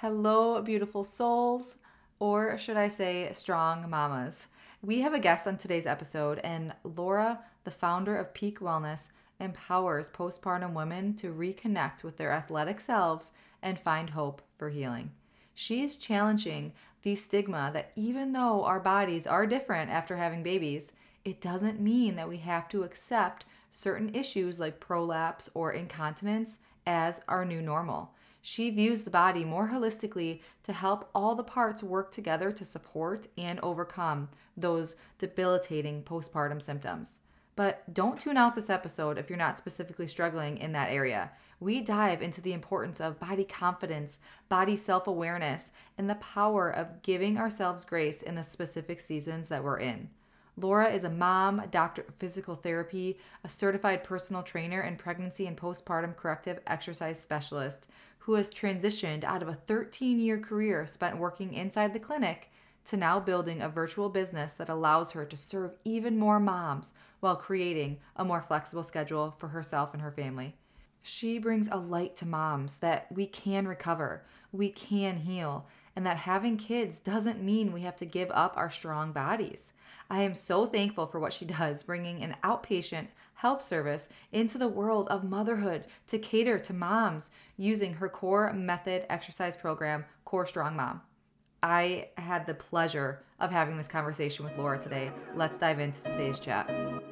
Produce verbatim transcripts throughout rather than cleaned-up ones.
Hello, beautiful souls, or should I say, strong mamas. We have a guest on today's episode, and Laura, the founder of Peak Wellness, empowers postpartum women to reconnect with their athletic selves and find hope for healing. She's challenging the stigma that even though our bodies are different after having babies, it doesn't mean that we have to accept certain issues like prolapse or incontinence as our new normal. She views the body more holistically to help all the parts work together to support and overcome those debilitating postpartum symptoms. But don't tune out this episode if you're not specifically struggling in that area. We dive into the importance of body confidence, body self awareness, and the power of giving ourselves grace in the specific seasons that we're in. Laura is a mom, a doctor of physical therapy, a certified personal trainer, and pregnancy and postpartum corrective exercise specialist who has transitioned out of a thirteen-year career spent working inside the clinic to now building a virtual business that allows her to serve even more moms while creating a more flexible schedule for herself and her family. She brings a light to moms that we can recover, we can heal, and that having kids doesn't mean we have to give up our strong bodies. I am so thankful for what she does, bringing an outpatient health service into the world of motherhood to cater to moms using her core method exercise program, Core Strong Mom. I had the pleasure of having this conversation with Laura today. Let's dive into today's chat.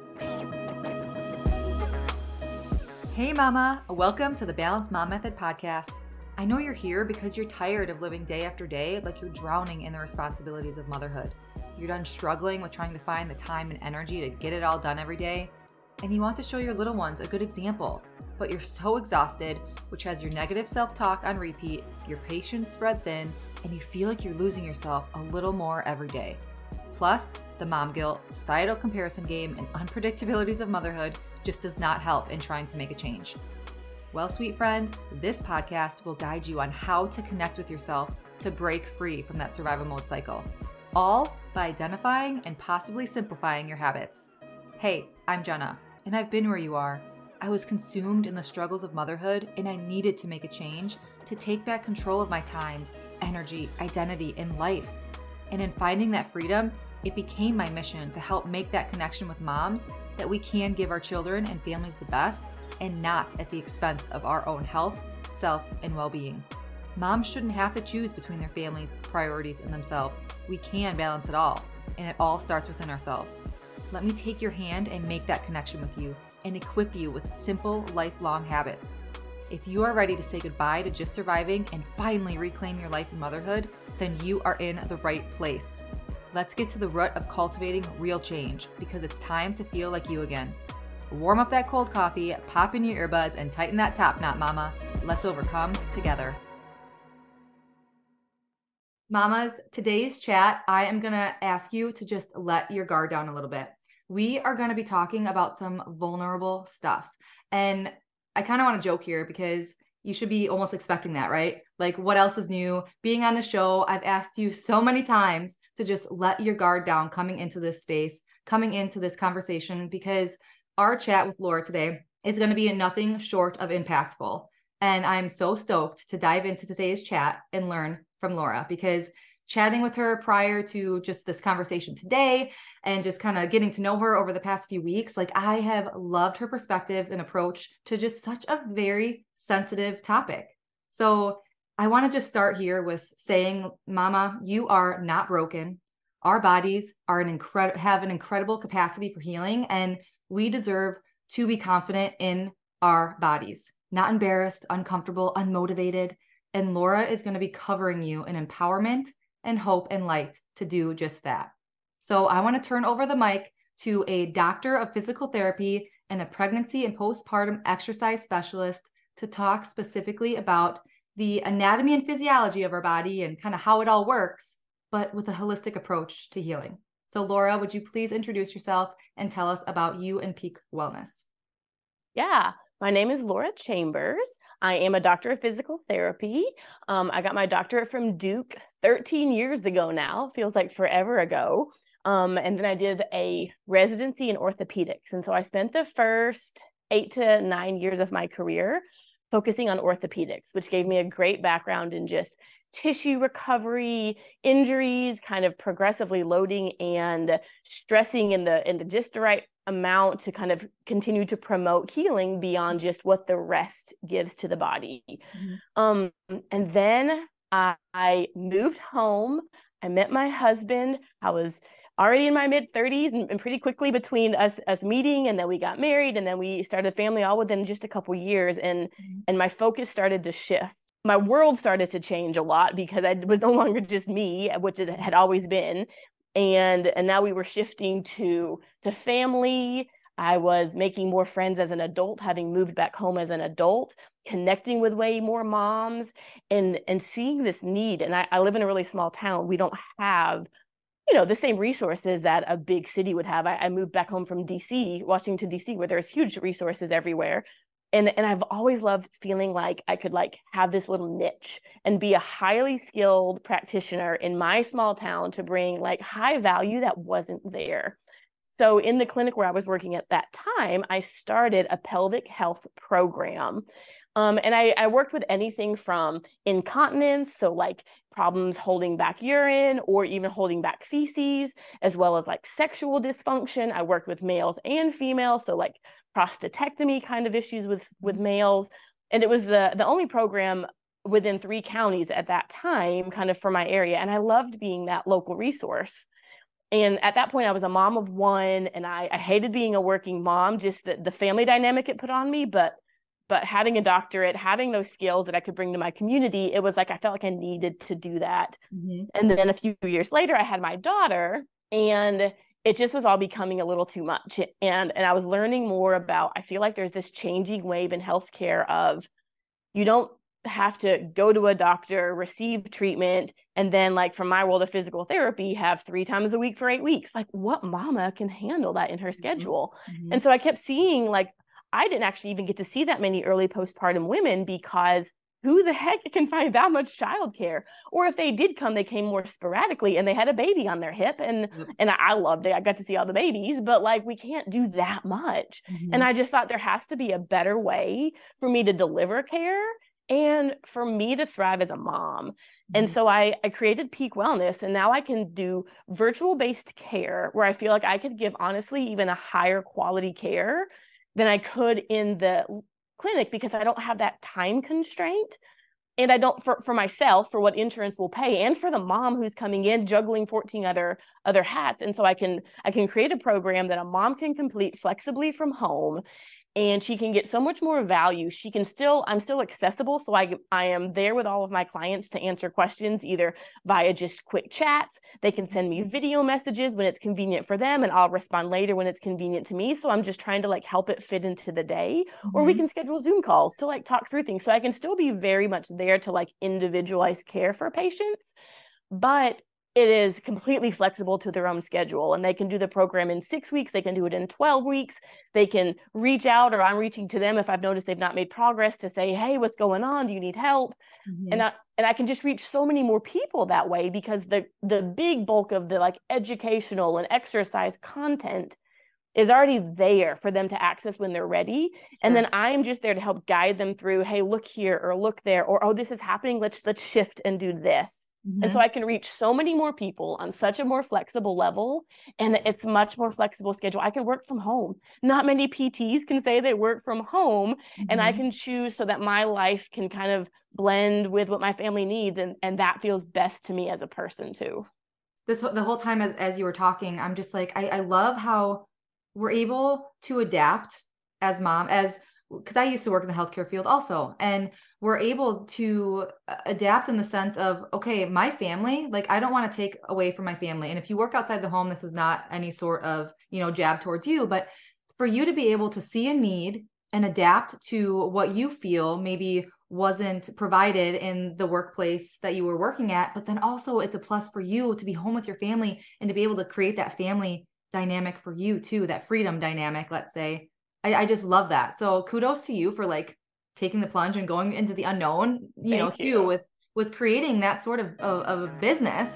Hey mama, welcome to the Balanced Mom Method podcast. I know you're here because you're tired of living day after day like you're drowning in the responsibilities of motherhood. You're done struggling with trying to find the time and energy to get it all done every day, and you want to show your little ones a good example, but you're so exhausted, which has your negative self-talk on repeat, your patience spread thin, and you feel like you're losing yourself a little more every day. Plus, the mom guilt, societal comparison game, and unpredictabilities of motherhood just does not help in trying to make a change. Well, sweet friend, this podcast will guide you on how to connect with yourself to break free from that survival mode cycle, all by identifying and possibly simplifying your habits. Hey, I'm Jenna, and I've been where you are. I was consumed in the struggles of motherhood, and I needed to make a change to take back control of my time, energy, identity, and life. And in finding that freedom, it became my mission to help make that connection with moms that we can give our children and families the best and not at the expense of our own health, self, and well-being. Moms shouldn't have to choose between their families, priorities, and themselves. We can balance it all, and it all starts within ourselves. Let me take your hand and make that connection with you and equip you with simple, lifelong habits. If you are ready to say goodbye to just surviving and finally reclaim your life in motherhood, then you are in the right place. Let's get to the root of cultivating real change because it's time to feel like you again. Warm up that cold coffee, pop in your earbuds, and tighten that top knot, mama. Let's overcome together. Mamas, today's chat, I am going to ask you to just let your guard down a little bit. We are going to be talking about some vulnerable stuff. And I kind of want to joke here because you should be almost expecting that, right? Like, what else is new? Being on the show, I've asked you so many times to just let your guard down coming into this space, coming into this conversation, because our chat with Laura today is going to be nothing short of impactful. And I'm so stoked to dive into today's chat and learn from Laura, because chatting with her prior to just this conversation today and just kind of getting to know her over the past few weeks, like, I have loved her perspectives and approach to just such a very sensitive topic. So I want to just start here with saying, Mama, you are not broken. Our bodies are an incredible, have an incredible capacity for healing, and we deserve to be confident in our bodies, not embarrassed, uncomfortable, unmotivated. And Laura is going to be covering you in empowerment and hope and light to do just that. So I want to turn over the mic to a doctor of physical therapy and a pregnancy and postpartum exercise specialist to talk specifically about the anatomy and physiology of our body and kind of how it all works, but with a holistic approach to healing. So Laura, would you please introduce yourself and tell us about you and Peak Wellness? Yeah, my name is Laura Chambers. I am a doctor of physical therapy. Um, I got my doctorate from Duke thirteen years ago now, feels like forever ago. Um, and then I did a residency in orthopedics. And so I spent the first eight to nine years of my career focusing on orthopedics, which gave me a great background in just tissue recovery, injuries, kind of progressively loading and stressing in the in the just the right amount to kind of continue to promote healing beyond just what the rest gives to the body. Mm-hmm. Um, and then I, I moved home. I met my husband. I was already in my mid thirties, and, and pretty quickly between us us meeting, and then we got married, and then we started a family all within just a couple years, and Mm-hmm. and my focus started to shift. My world started to change a lot because I was no longer just me, which it had always been, and and now we were shifting to to family. I was making more friends as an adult, having moved back home as an adult, connecting with way more moms, and and seeing this need. And I, I live in a really small town. We don't have, you know, the same resources that a big city would have. I, I moved back home from D C, Washington, D C, where there's huge resources everywhere. And, and I've always loved feeling like I could like have this little niche and be a highly skilled practitioner in my small town to bring like high value that wasn't there. So in the clinic where I was working at that time, I started a pelvic health program. Um, and I, I worked with anything from incontinence, so like problems holding back urine or even holding back feces, as well as like sexual dysfunction. I worked with males and females, so like prostatectomy kind of issues with, with males. And it was the, the only program within three counties at that time, kind of for my area. And I loved being that local resource. And at that point, I was a mom of one, and I, I hated being a working mom, just the, the family dynamic it put on me. But but having a doctorate, having those skills that I could bring to my community, it was like I felt like I needed to do that. Mm-hmm. And then a few years later, I had my daughter, and it just was all becoming a little too much. And, and I was learning more about, I feel like there's this changing wave in healthcare of you don't have to go to a doctor, receive treatment, and then like from my world of physical therapy, have three times a week for eight weeks. Like what mama can handle that in her schedule? Mm-hmm. And so I kept seeing like, I didn't actually even get to see that many early postpartum women because who the heck can find that much childcare? Or if they did come, they came more sporadically and they had a baby on their hip. And Yep. and I loved it. I got to see all the babies, but like we can't do that much. Mm-hmm. And I just thought there has to be a better way for me to deliver care and for me to thrive as a mom. Mm-hmm. And so I, I created Peak Wellness, and now I can do virtual-based care where I feel like I could give honestly even a higher quality care than I could in the clinic because I don't have that time constraint. And I don't for, for myself, for what insurance will pay, and for the mom who's coming in juggling fourteen other other hats. And so I can I can create a program that a mom can complete flexibly from home, and she can get so much more value. She can still, I'm still accessible. So I, I am there with all of my clients to answer questions, either via just quick chats. They can send me video messages when it's convenient for them, and I'll respond later when it's convenient to me. So I'm just trying to like help it fit into the day. Mm-hmm. Or we can schedule Zoom calls to like talk through things. So I can still be very much there to like individualize care for patients, but it is completely flexible to their own schedule, and they can do the program in six weeks. They can do it in twelve weeks. They can reach out, or I'm reaching to them if I've noticed they've not made progress, to say, hey, what's going on? Do you need help? Mm-hmm. And I, and I can just reach so many more people that way because the, the big bulk of the like educational and exercise content is already there for them to access when they're ready. And sure. Then I'm just there to help guide them through, hey, look here, or look there, or, oh, this is happening. Let's, let's shift and do this. Mm-hmm. And so I can reach so many more people on such a more flexible level, and it's much more flexible schedule. I can work from home. Not many P Ts can say they work from home, mm-hmm. and I can choose so that my life can kind of blend with what my family needs, and, and that feels best to me as a person too. This the whole time as, as you were talking, I'm just like, I, I love how we're able to adapt as mom, as because I used to work in the healthcare field also, and we're able to adapt in the sense of, okay, my family, like I don't want to take away from my family. And if you work outside the home, this is not any sort of, you know, jab towards you, but for you to be able to see a need and adapt to what you feel maybe wasn't provided in the workplace that you were working at, but then also it's a plus for you to be home with your family and to be able to create that family dynamic for you too, that freedom dynamic, let's say. I, I just love that. So kudos to you for like taking the plunge and going into the unknown, you Thank know, too, you. with, with creating that sort of, of, of a business.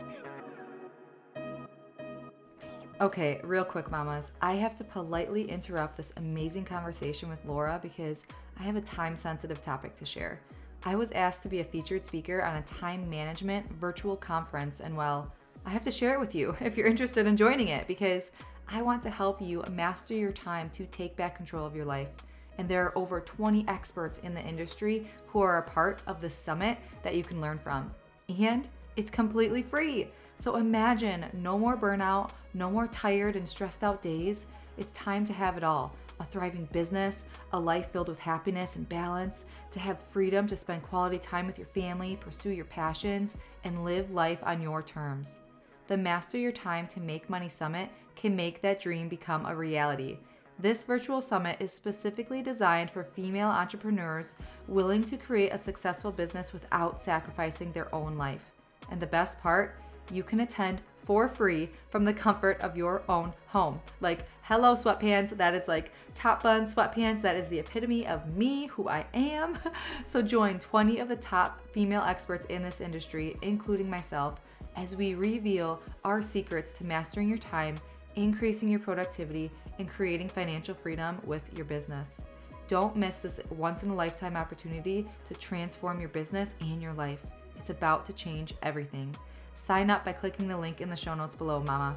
Okay, real quick, mamas. I have to politely interrupt this amazing conversation with Laura because I have a time-sensitive topic to share. I was asked to be a featured speaker on a time management virtual conference, and well, I have to share it with you if you're interested in joining it, because I want to help you master your time to take back control of your life. And there are over twenty experts in the industry who are a part of the summit that you can learn from. And it's completely free. So imagine no more burnout, no more tired and stressed out days. It's time to have it all. A thriving business, a life filled with happiness and balance, to have freedom to spend quality time with your family, pursue your passions, and live life on your terms. The Master Your Time to Make Money Summit can make that dream become a reality. This virtual summit is specifically designed for female entrepreneurs willing to create a successful business without sacrificing their own life. And the best part, you can attend for free from the comfort of your own home. Like, hello sweatpants, that is like top bun sweatpants. That is the epitome of me, who I am. So join twenty of the top female experts in this industry, including myself, as we reveal our secrets to mastering your time, increasing your productivity, and creating financial freedom with your business. Don't miss this once-in-a-lifetime opportunity to transform your business and your life. It's about to change everything. Sign up by clicking the link in the show notes below, mama.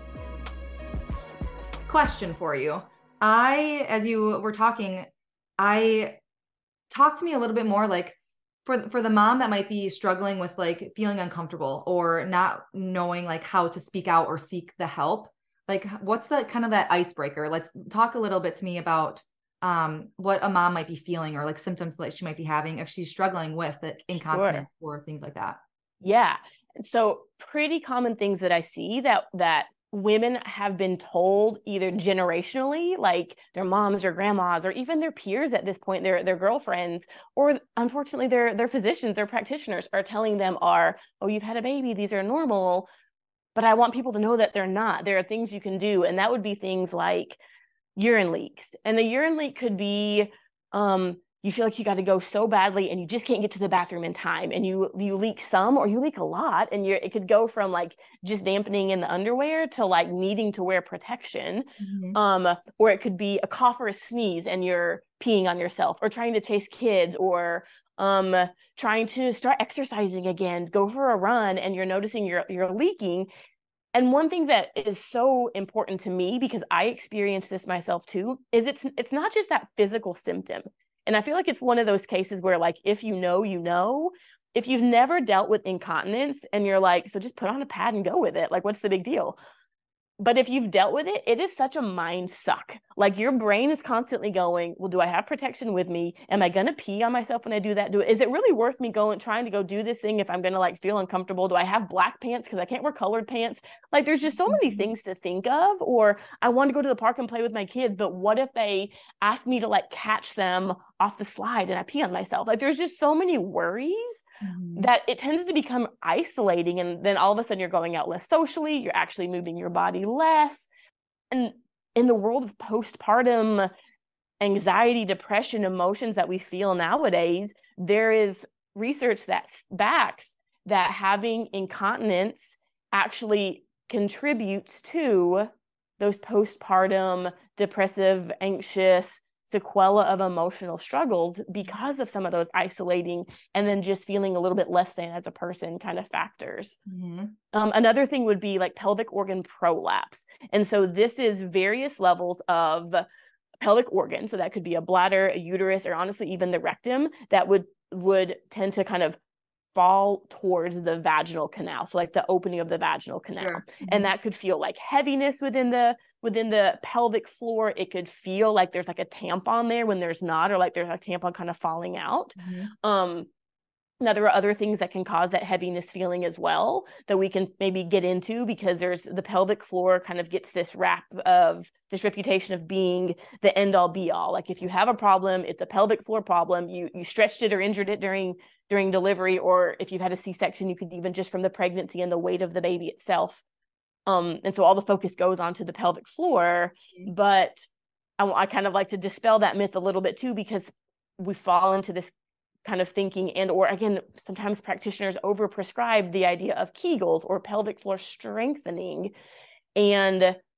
Question for you. I, as you were talking, I talk to me a little bit more like for, for the mom that might be struggling with like feeling uncomfortable or not knowing like how to speak out or seek the help. Like, what's the kind of that icebreaker? Let's talk a little bit to me about um, what a mom might be feeling or like symptoms that she might be having if she's struggling with like, incontinence sure. or things like that. Yeah. So pretty common things that I see that, that women have been told either generationally, like their moms or grandmas, or even their peers at this point, their, their girlfriends, or unfortunately their, their physicians, their practitioners are telling them are, oh, you've had a baby, these are normal. But I want people to know that they're not. There are things you can do. And that would be things like urine leaks. And the urine leak could be, um, you feel like you got to go so badly and you just can't get to the bathroom in time. And you you leak some or you leak a lot. And you're, it could go from like just dampening in the underwear to like needing to wear protection. Mm-hmm. Um, or it could be a cough or a sneeze and you're peeing on yourself, or trying to chase kids, or um, trying to start exercising again, go for a run, and you're noticing you're, you're leaking. And one thing that is so important to me, because I experienced this myself too, is it's, it's not just that physical symptom. And I feel like it's one of those cases where like, if you know, you know, if you've never dealt with incontinence and you're like, so just put on a pad and go with it. Like, what's the big deal? But if you've dealt with it, it is such a mind suck. Like your brain is constantly going, well, do I have protection with me? Am I going to pee on myself when I do that? Do Is it really worth me going, trying to go do this thing if I'm going to like feel uncomfortable? Do I have black pants because I can't wear colored pants? Like there's just so many things to think of. Or I want to go to the park and play with my kids, but what if they ask me to like catch them off the slide and I pee on myself? Like there's just so many worries. Mm-hmm. that it tends to become isolating. And then all of a sudden you're going out less socially, you're actually moving your body less. And in the world of postpartum anxiety, depression, emotions that we feel nowadays, there is research that backs that having incontinence actually contributes to those postpartum depressive, anxious, sequela of emotional struggles because of some of those isolating and then just feeling a little bit less than as a person kind of factors. Mm-hmm. Um, another thing would be like pelvic organ prolapse. And so this is various levels of pelvic organ. So that could be a bladder, a uterus, or honestly, even the rectum that would, would tend to kind of fall towards the vaginal canal. So like the opening of the vaginal canal. Sure. Mm-hmm. And that could feel like heaviness within the within the pelvic floor. It could feel like there's like a tampon there when there's not, or like there's a tampon kind of falling out. Mm-hmm. Um, now there are other things that can cause that heaviness feeling as well that we can maybe get into, because there's the pelvic floor kind of gets this rap of this reputation of being the end all be all. Like if you have a problem, it's a pelvic floor problem. You you stretched it or injured it during during delivery, or if you've had a C-section, you could even just from the pregnancy and the weight of the baby itself. Um, and so all the focus goes onto the pelvic floor. Mm-hmm. But I, I kind of like to dispel that myth a little bit too, because we fall into this kind of thinking, and or again, sometimes practitioners overprescribe the idea of Kegels or pelvic floor strengthening. And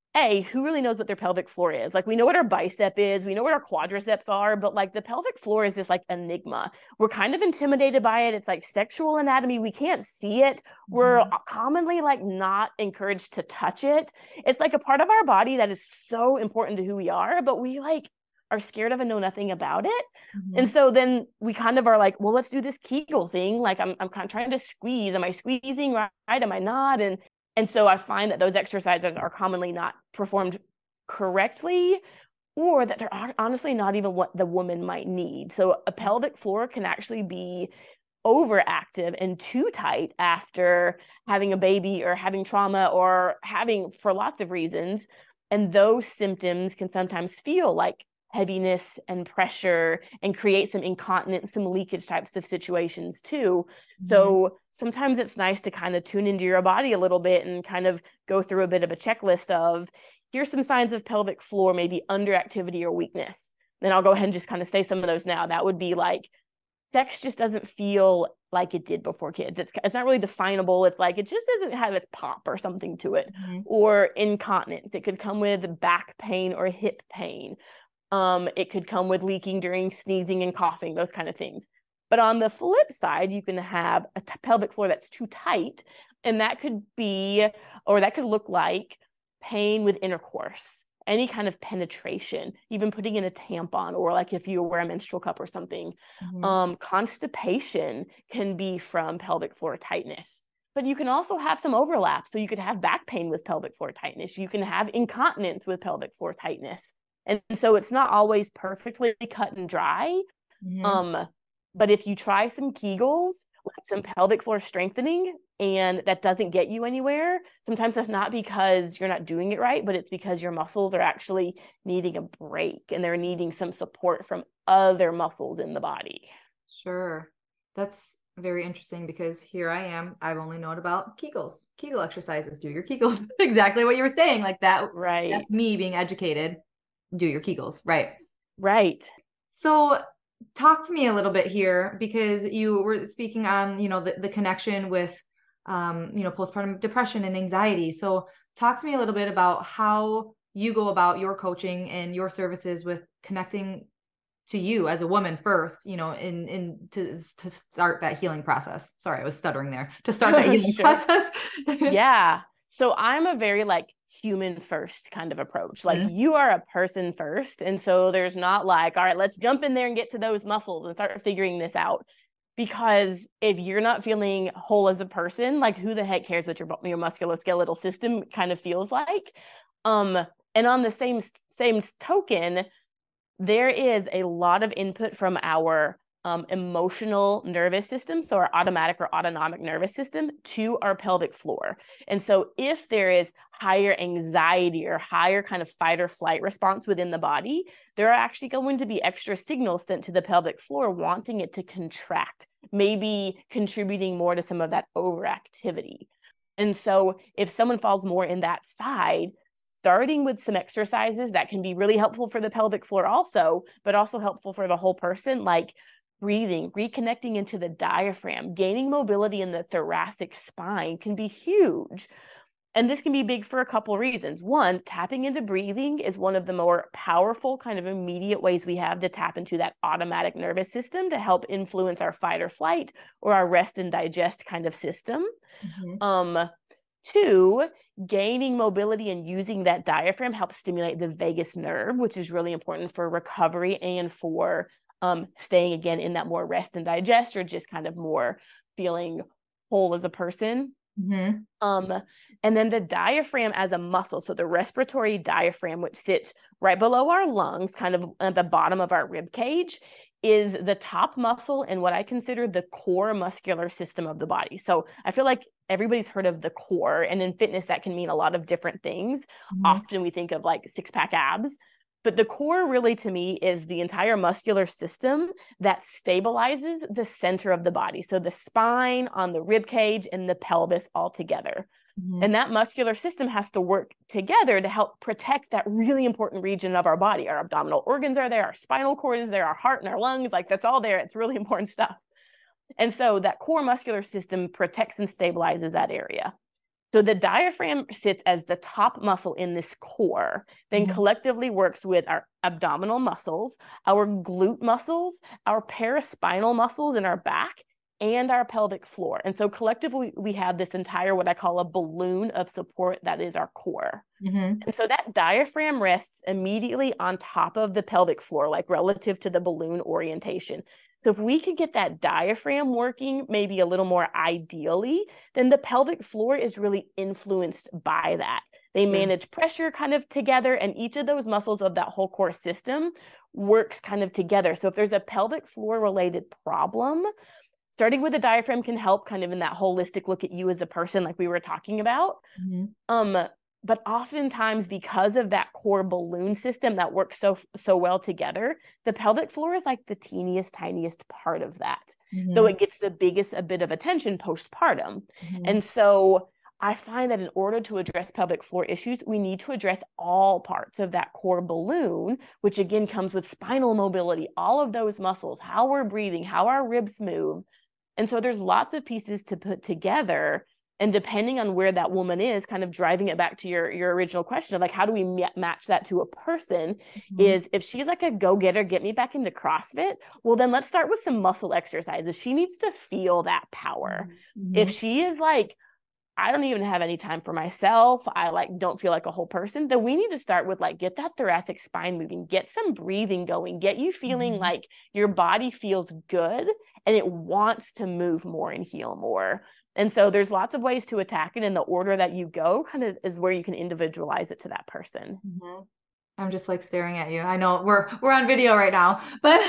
A, who really knows what their pelvic floor is? Like, we know what our bicep is, we know what our quadriceps are, but like the pelvic floor is this like enigma. We're kind of intimidated by it. It's like sexual anatomy. We can't see it. We're Mhm. commonly like not encouraged to touch it. It's like a part of our body that is so important to who we are, but we like are scared of and know nothing about it. And Mhm. so then we kind of are like, well, let's do this Kegel thing. Like I'm, I'm kind of trying to squeeze. Am I squeezing right? Am I not? And and so I find that those exercises are commonly not performed correctly, or that they're honestly not even what the woman might need. So a pelvic floor can actually be overactive and too tight after having a baby or having trauma or having for lots of reasons. And those symptoms can sometimes feel like heaviness and pressure and create some incontinence, some leakage types of situations too. Mhm. So sometimes it's nice to kind of tune into your body a little bit and kind of go through a bit of a checklist of here's some signs of pelvic floor, maybe underactivity or weakness. Then I'll go ahead and just kind of say some of those now. That would be like sex just doesn't feel like it did before kids. It's it's not really definable. It's like it just doesn't have its pop or something to it. Mhm. Or incontinence. It could come with back pain or hip pain. Um, it could come with leaking during sneezing and coughing, those kind of things. But on the flip side, you can have a t- pelvic floor that's too tight, and that could be, or that could look like pain with intercourse, any kind of penetration, even putting in a tampon, or like if you wear a menstrual cup or something. Mhm. Um, constipation can be from pelvic floor tightness. But you can also have some overlap. So you could have back pain with pelvic floor tightness. You can have incontinence with pelvic floor tightness. And so it's not always perfectly cut and dry. Mhm. Um, but if you try some Kegels, like some pelvic floor strengthening, and that doesn't get you anywhere, sometimes that's not because you're not doing it right, but it's because your muscles are actually needing a break and they're needing some support from other muscles in the body. Sure. That's very interesting because here I am. I've only known about Kegels, Kegel exercises. Do your Kegels. Exactly what you were saying. Like that, that's Right. me being educated. Do your Kegels. Right. Right. So talk to me a little bit here because you were speaking on, you know, the, the connection with, um, you know, postpartum depression and anxiety. So talk to me a little bit about how you go about your coaching and your services with connecting to you as a woman first, you know, in in to to start that healing process. Sorry, I was stuttering there. To start that healing Sure. process. Yeah. So I'm a very like human first kind of approach. Like Mhm. you are a person first. And so there's not like, all right, let's jump in there and get to those muscles and start figuring this out. Because if you're not feeling whole as a person, like who the heck cares what your your musculoskeletal system kind of feels like? Um, and on the same same token, there is a lot of input from our um, emotional nervous system, so our automatic or autonomic nervous system, to our pelvic floor. And so, if there is higher anxiety or higher kind of fight or flight response within the body, there are actually going to be extra signals sent to the pelvic floor wanting it to contract, maybe contributing more to some of that overactivity. And so, if someone falls more in that side, starting with some exercises that can be really helpful for the pelvic floor also, but also helpful for the whole person, like breathing, reconnecting into the diaphragm, gaining mobility in the thoracic spine can be huge. And this can be big for a couple reasons. One, tapping into breathing is one of the more powerful kind of immediate ways we have to tap into that automatic nervous system to help influence our fight or flight or our rest and digest kind of system. Mhm. Um, Two, gaining mobility and using that diaphragm helps stimulate the vagus nerve, which is really important for recovery and for um, staying again in that more rest and digest or just kind of more feeling whole as a person. Mhm. Um, and then the diaphragm as a muscle, so the respiratory diaphragm, which sits right below our lungs, kind of at the bottom of our rib cage, is the top muscle and what I consider the core muscular system of the body. So I feel like everybody's heard of the core, and in fitness, that can mean a lot of different things. Mhm. Often we think of like six pack abs, but the core really to me is the entire muscular system that stabilizes the center of the body. So the spine on the rib cage and the pelvis all together. Mhm. And that muscular system has to work together to help protect that really important region of our body. Our abdominal organs are there, our spinal cord is there, our heart and our lungs, like that's all there. It's really important stuff. And so that core muscular system protects and stabilizes that area. So the diaphragm sits as the top muscle in this core, then Mhm. collectively works with our abdominal muscles, our glute muscles, our paraspinal muscles in our back, and our pelvic floor. And so collectively, we have this entire, what I call a balloon of support that is our core. Mhm. And so that diaphragm rests immediately on top of the pelvic floor, like relative to the balloon orientation. So if we could get that diaphragm working maybe a little more ideally, then the pelvic floor is really influenced by that. They Yeah. manage pressure kind of together, and each of those muscles of that whole core system works kind of together. So if there's a pelvic floor related problem, starting with the diaphragm can help kind of in that holistic look at you as a person, like we were talking about. Mhm. Um, but oftentimes, because of that core balloon system that works so so well together, the pelvic floor is like the teeniest, tiniest part of that, though Mhm. it gets the biggest a bit of attention postpartum. Mhm. And so I find that in order to address pelvic floor issues, we need to address all parts of that core balloon, which again comes with spinal mobility, all of those muscles, how we're breathing, how our ribs move. And so there's lots of pieces to put together. And depending on where that woman is, kind of driving it back to your, your original question of like, how do we ma- match that to a person? Mhm. Is if she's like a go-getter, get me back into CrossFit, well, then let's start with some muscle exercises. She needs to feel that power. If Mhm. she is like, I don't even have any time for myself, I like don't feel like a whole person, then we need to start with like get that thoracic spine moving, get some breathing going, get you feeling Mhm. like your body feels good and it wants to move more and heal more. And so there's lots of ways to attack it, and the order that you go kind of is where you can individualize it to that person. Mhm. I'm just like staring at you. I know we're we're on video right now, but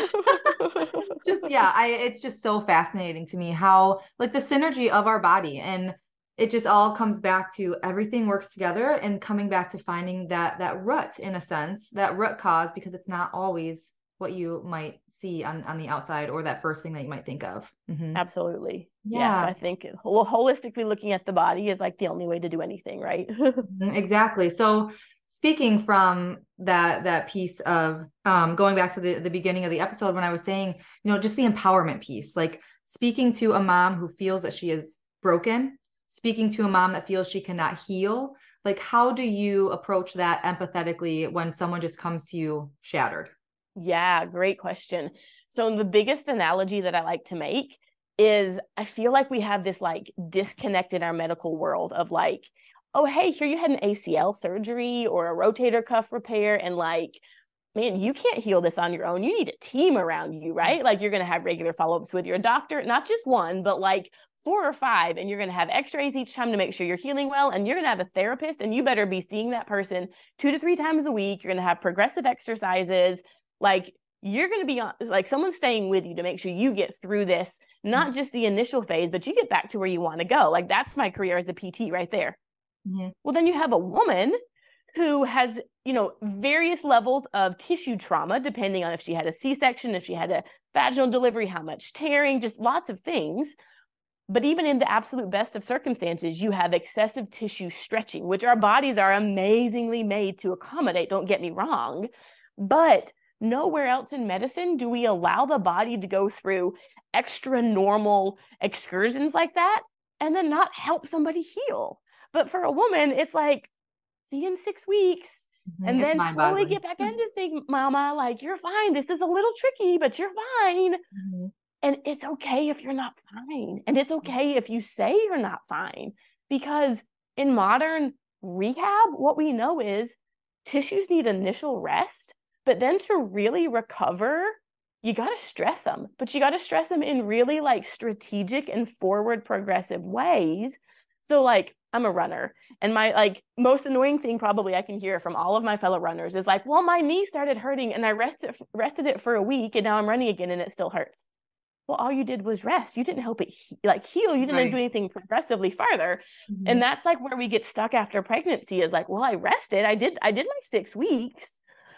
just yeah, I it's just so fascinating to me how like the synergy of our body, and it just all comes back to everything works together and coming back to finding that that root in a sense, that root cause, because it's not always what you might see on on the outside or that first thing that you might think of. Mhm. Absolutely. Yes, Yeah. I think hol- holistically looking at the body is like the only way to do anything, right? Mhm, exactly. So speaking from that that piece of um, going back to the, the beginning of the episode when I was saying, you know, just the empowerment piece, like speaking to a mom who feels that she is broken, speaking to a mom that feels she cannot heal, like how do you approach that empathetically when someone just comes to you shattered? Yeah, great question. So the biggest analogy that I like to make is I feel like we have this like disconnect in our medical world of like, oh, hey, here you had an A C L surgery or a rotator cuff repair, and like, man, you can't heal this on your own. You need a team around you, right? Like you're going to have regular follow-ups with your doctor, not just one, but like four or five, and you're going to have x-rays each time to make sure you're healing well, and you're going to have a therapist, and you better be seeing that person two to three times a week. You're going to have progressive exercises. Like you're going to be on, like someone's staying with you to make sure you get through this, not just the initial phase, but you get back to where you want to go. Like that's my career as a P T right there. Mhm. Well, then you have a woman who has, you know, various levels of tissue trauma, depending on if she had a C-section, if she had a vaginal delivery, how much tearing, just lots of things. But even in the absolute best of circumstances, you have excessive tissue stretching, which our bodies are amazingly made to accommodate, don't get me wrong. But nowhere else in medicine do we allow the body to go through extra normal excursions like that and then not help somebody heal. But for a woman, it's like, see you in six weeks. Mhm. And It's then mind slowly boggling. get back into things, mama, like, you're fine. This is a little tricky, but you're fine. Mhm. And it's okay if you're not fine. And it's okay if you say you're not fine. Because in modern rehab, what we know is tissues need initial rest, but then to really recover, you got to stress them, but you got to stress them in really like strategic and forward progressive ways. So, like, I'm a runner, and my like most annoying thing probably I can hear from all of my fellow runners is like, well, my knee started hurting and I rested rested it for a week and now I'm running again and it still hurts. Well, all you did was rest. You didn't help it he- like heal. You didn't do Right. anything progressively farther. And Mhm. that's like where we get stuck after pregnancy is like, well, I rested. I did I did my six weeks,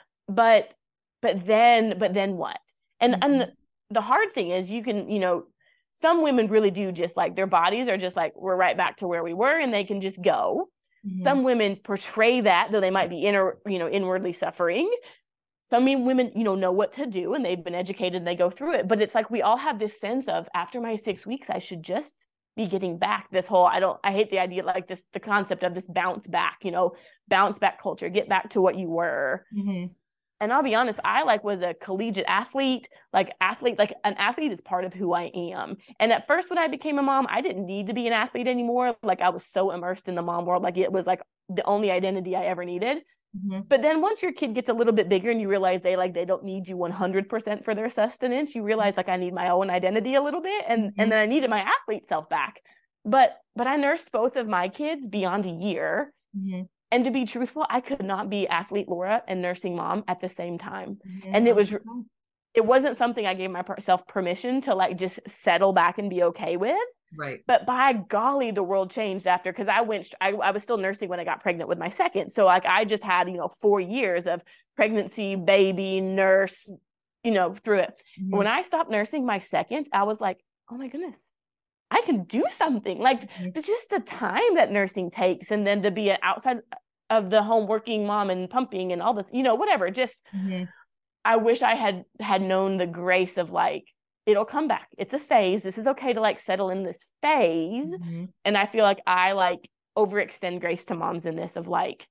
but but then but then what? And and Mhm. the hard thing is you can, you know, some women really do just like their bodies are just like we're right back to where we were and they can just go. Mhm. Some women portray that though they might be inner, you know, inwardly suffering. Some women, you know, know what to do and they've been educated and they go through it. But it's like we all have this sense of after my six weeks, I should just be getting back this whole, I don't, I hate the idea, like this, the concept of this bounce back, you know, bounce back culture, get back to what you were. Mm-hmm. And I'll be honest, I like was a collegiate athlete, like athlete, like an athlete is part of who I am. And at first when I became a mom, I didn't need to be an athlete anymore. Like I was so immersed in the mom world, like it was like the only identity I ever needed. Mm-hmm. But then once your kid gets a little bit bigger and you realize they like they don't need you one hundred percent for their sustenance, you realize like I need my own identity a little bit, and Mm-hmm. and then I needed my athlete self back. But but I nursed both of my kids beyond a year. Mm-hmm. And to be truthful, I could not be athlete Laura and nursing mom at the same time. Mm-hmm. And it was Okay. it wasn't something I gave myself permission to like just settle back and be okay with. Right. But by golly, the world changed after, because I went, I, I was still nursing when I got pregnant with my second. So like I just had, you know, four years of pregnancy, baby, nurse, you know, through it. Mm-hmm. When I stopped nursing my second, I was like, oh my goodness, I can do something. Like Mm-hmm. it's just the time that nursing takes. And then to be an outside of the home working mom and pumping and all the, you know, whatever, just, Mm-hmm. I wish I had had known the grace of like, it'll come back. It's a phase. This is okay to like settle in this phase. Mm-hmm. And I feel like I like overextend grace to moms in this of like,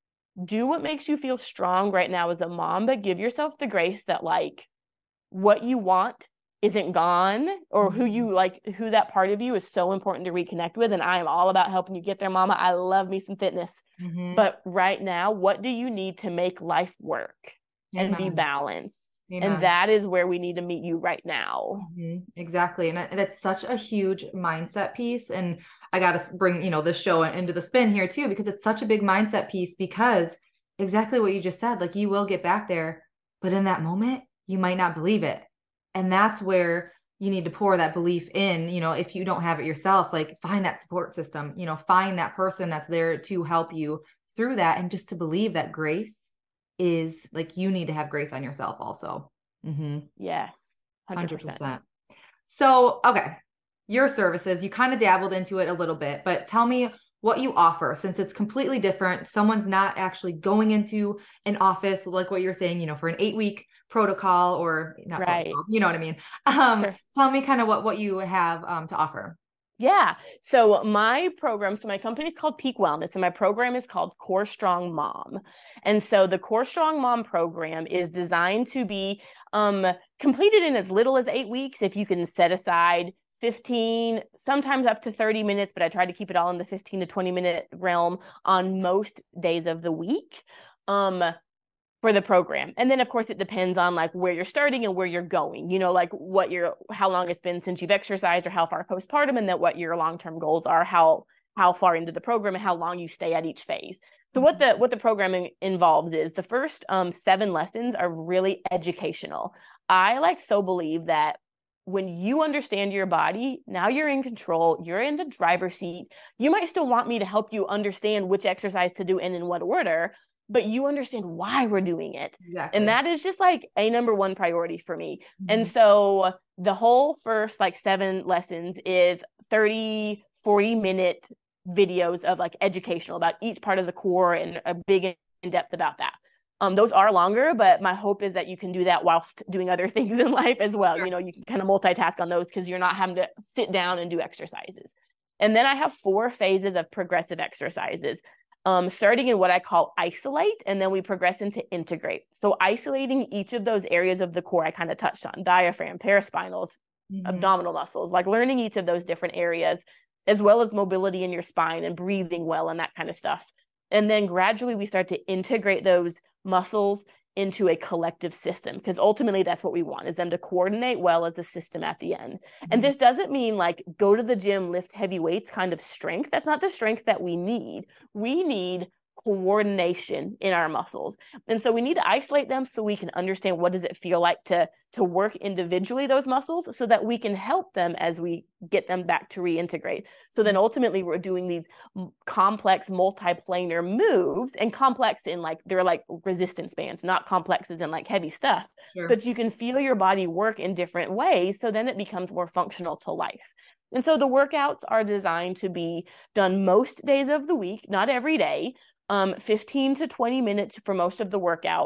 do what makes you feel strong right now as a mom, but give yourself the grace that like what you want isn't gone, or Mm-hmm. who you like, who that part of you is so important to reconnect with. And I am all about helping you get there, mama. I love me some fitness. Mm-hmm. But right now, what do you need to make life work? Amen. And be balanced. Amen. And that is where we need to meet you right now. Mm-hmm. Exactly. And, and it's such a huge mindset piece. And I got to bring, you know, this show into the spin here too, because it's such a big mindset piece, because exactly what you just said, like you will get back there, but in that moment, you might not believe it. And that's where you need to pour that belief in, you know, if you don't have it yourself, like find that support system, you know, find that person that's there to help you through that. And just to believe that grace is like, you need to have grace on yourself also. Mm-hmm. Yes. one hundred percent. So, okay. Your services, you kind of dabbled into it a little bit, but tell me what you offer, since it's completely different. Someone's not actually going into an office, like what you're saying, you know, for an eight week protocol or not, right. protocol, you know what I mean? Um, Sure. Tell me kind of what, what you have um, to offer. Yeah. So my program, so my company is called Peak Wellness, and my program is called Core Strong Mom. And so the Core Strong Mom program is designed to be um, completed in as little as eight weeks. If you can set aside fifteen, sometimes up to thirty minutes, but I try to keep it all in the fifteen to twenty minute realm on most days of the week. Um, for the program. And then of course it depends on like where you're starting and where you're going, you know, like what your, how long it's been since you've exercised or how far postpartum, and then what your long-term goals are, how, how far into the program and how long you stay at each phase. So what the, what the programming involves is the first um, seven lessons are really educational. I like so believe that when you understand your body, now you're in control, you're in the driver's seat. You might still want me to help you understand which exercise to do and in what order, but you understand why we're doing it. Exactly. And that is just like a number one priority for me. Mm-hmm. And so the whole first like seven lessons is thirty, forty minute videos of like educational about each part of the core and a big in depth about that. Um, those are longer, but my hope is that you can do that whilst doing other things in life as well. Sure. You know, you can kind of multitask on those because you're not having to sit down and do exercises. And then I have four phases of progressive exercises. Um, starting in what I call isolate, and then we progress into integrate. So isolating each of those areas of the core I kind of touched on, diaphragm, paraspinals, mm-hmm. abdominal muscles, like learning each of those different areas, as well as mobility in your spine and breathing well and that kind of stuff. And then gradually we start to integrate those muscles into a collective system, because ultimately that's what we want, is them to coordinate well as a system at the end. Mm-hmm. And this doesn't mean like go to the gym, lift heavy weights kind of strength. That's not the strength that we need. We need coordination in our muscles. And so we need to isolate them so we can understand what does it feel like to, to work individually those muscles, so that we can help them as we get them back to reintegrate. So then ultimately we're doing these complex multiplanar moves, and complex in like, they're like resistance bands, not complex as in like heavy stuff, sure. But you can feel your body work in different ways. So then it becomes more functional to life. And so the workouts are designed to be done most days of the week, not every day. Um, fifteen to twenty minutes for most of the workouts.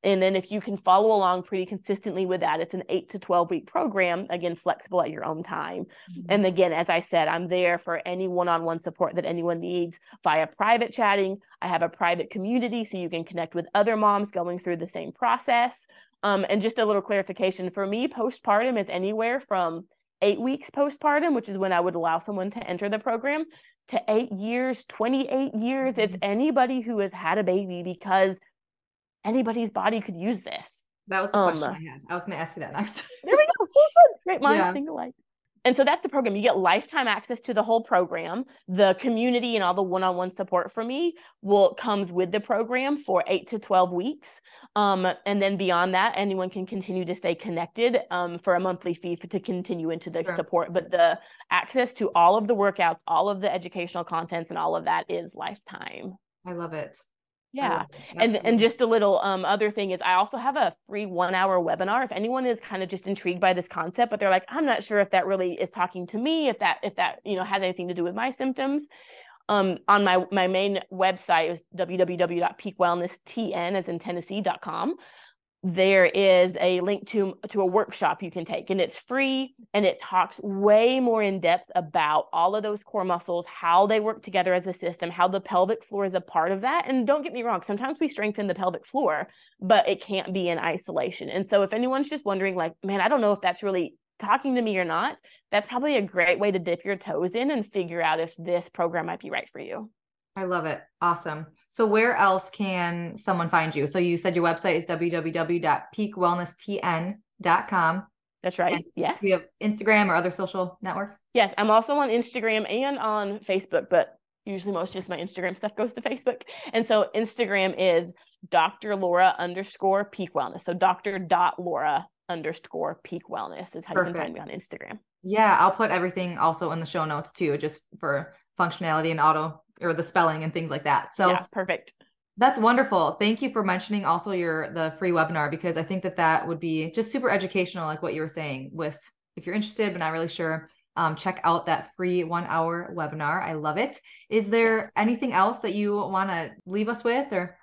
And then if you can follow along pretty consistently with that, it's an eight to twelve week program, again, flexible at your own time. Mm-hmm. And again, as I said, I'm there for any one-on-one support that anyone needs via private chatting. I have a private community so you can connect with other moms going through the same process. Um, and just a little clarification, for me, postpartum is anywhere from eight weeks postpartum, which is when I would allow someone to enter the program, to eight years, twenty-eight years. Mm-hmm. It's anybody who has had a baby, because anybody's body could use this. That was the um, question I had. I was going to ask you that next. There we go. Great minds think alike. And so that's the program. You get lifetime access to the whole program. The community and all the one-on-one support from me will comes with the program for eight to twelve weeks. Um, and then beyond that, anyone can continue to stay connected um, for a monthly fee for, to continue into the sure. support. But the access to all of the workouts, all of the educational contents, and all of that is lifetime. I love it. Yeah. And and just a little um, other thing is I also have a free one hour webinar. If anyone is kind of just intrigued by this concept, but they're like, I'm not sure if that really is talking to me, if that, if that, you know, has anything to do with my symptoms. Um, on my, my main website is w w w dot peak wellness t n as in Tennessee dot com. There is a link to, to a workshop you can take, and it's free, and it talks way more in depth about all of those core muscles, how they work together as a system, how the pelvic floor is a part of that. And don't get me wrong, sometimes we strengthen the pelvic floor, but it can't be in isolation. And so if anyone's just wondering like, man, I don't know if that's really talking to me or not, that's probably a great way to dip your toes in and figure out if this program might be right for you. I love it. Awesome. So where else can someone find you? So you said your website is w w w dot peak wellness t n dot com. That's right. And yes. Do you have Instagram or other social networks? Yes. I'm also on Instagram and on Facebook, but usually most just my Instagram stuff goes to Facebook. And so Instagram is Doctor Laura underscore peak wellness. So Doctor dot Laura underscore peak wellness is how Perfect. You can find me on Instagram. Yeah. I'll put everything also in the show notes too, just for functionality and auto or the spelling and things like that. So yeah, perfect. That's wonderful. Thank you for mentioning also your, the free webinar, because I think that that would be just super educational. Like what you were saying with, if you're interested, but not really sure, um, check out that free one hour webinar. I love it. Is there anything else that you want to leave us with, or?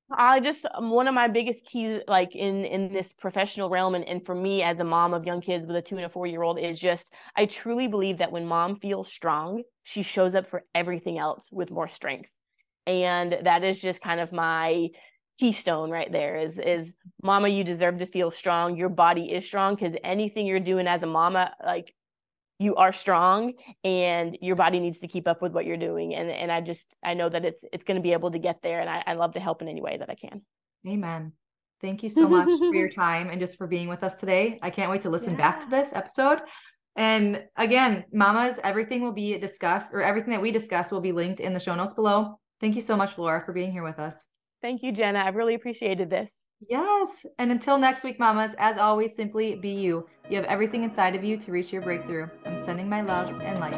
I just, um, one of my biggest keys, like in, in this professional realm, and, and for me as a mom of young kids with a two and a four year old, is just, I truly believe that when mom feels strong, she shows up for everything else with more strength. And that is just kind of my keystone right there is, is mama, you deserve to feel strong. Your body is strong, because anything you're doing as a mama, like, you are strong, and your body needs to keep up with what you're doing. And and I just, I know that it's it's going to be able to get there, and I, I love to help in any way that I can. Amen. Thank you so much for your time and just for being with us today. I can't wait to listen yeah. back to this episode. And again, mamas, everything will be discussed, or everything that we discuss will be linked in the show notes below. Thank you so much, Laura, for being here with us. Thank you, Jenna. I've really appreciated this. Yes. And until next week, mamas, as always, simply be you. You have everything inside of you to reach your breakthrough. I'm sending my love and light.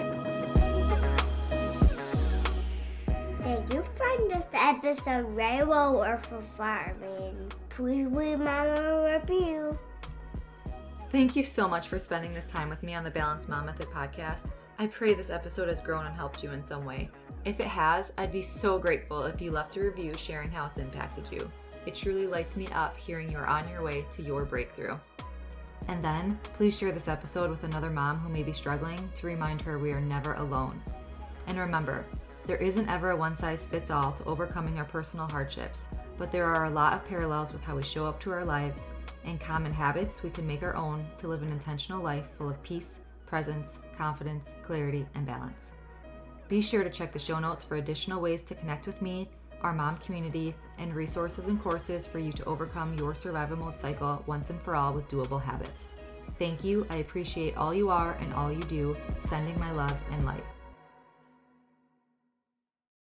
Did you find this episode very well worth for farming? Please leave Mama a review. Thank you so much for spending this time with me on the Balanced Mom Method podcast. I pray this episode has grown and helped you in some way. If it has, I'd be so grateful if you left a review sharing how it's impacted you. It truly lights me up hearing you're on your way to your breakthrough. And then, please share this episode with another mom who may be struggling, to remind her we are never alone. And remember, there isn't ever a one-size-fits-all to overcoming our personal hardships, but there are a lot of parallels with how we show up to our lives and common habits we can make our own to live an intentional life full of peace, presence, confidence, clarity, and balance. Be sure to check the show notes for additional ways to connect with me, our mom community, and resources and courses for you to overcome your survival mode cycle once and for all with doable habits. Thank you. I appreciate all you are and all you do. Sending my love and light.